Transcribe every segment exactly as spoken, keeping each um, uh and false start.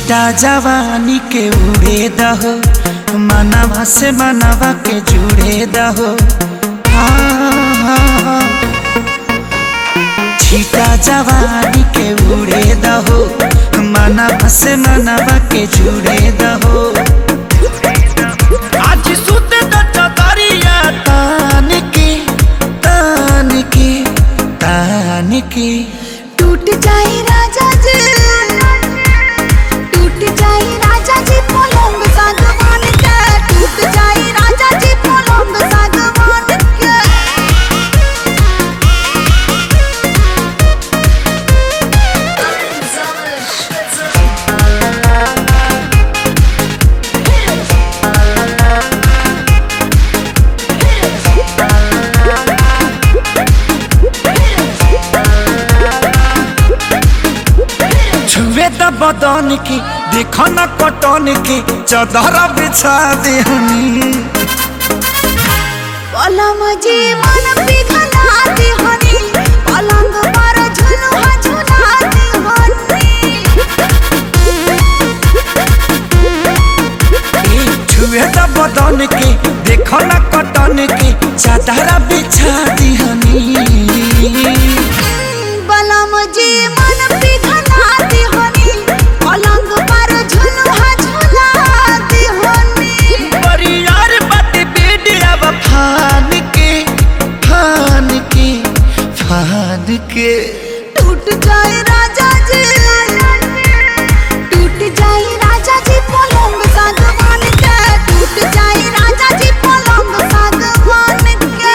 छीटा जवानी के उड़े दहो, मनवा से मनवा के जुड़े दहो। छीटा जवानी के उड़े दहो, मनवा से मनवा के जुड़े दहो। आज सुते द चदरिया तान के तान के तान के। टूट जाए राजा जी, टूट जाए राजा जी पलंग सागवान के, टूट जाए राजा जी पलंग सागवान के। छुए द बदन के देखो न कटन के, चदर बिछा देहनी। पलम जी मन पिघला देहनी, पलंग पर झुलुआ झुला देहनी। छुए द बदन के देखो न कटन के, चदर बिछा देहनी। पलम जी मन पिघला देहनी, पलंग पर झुलुआ झुला देहनी। परियार बाटे बेडिया फान के फान के फान के। टूट जाए राजा जी, टूट जाए राजा जी पलंग सागवान के, टूट जाए राजा जी पलंग सागवान के।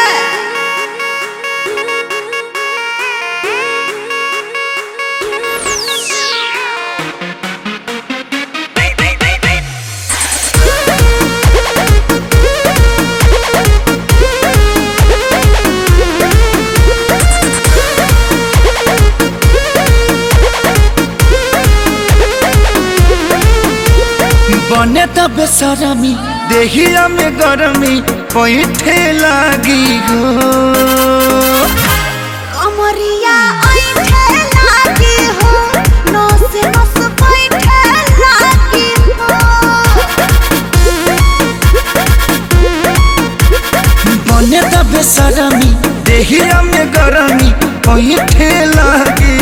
बने त बेसरमी देहिया में गरमी पैठे लागी हो। कमरिया ऐठे लागी हो, नस नस बैठे लागी हो। बने त बेसरमी देहिया में गरमी पैठे लागी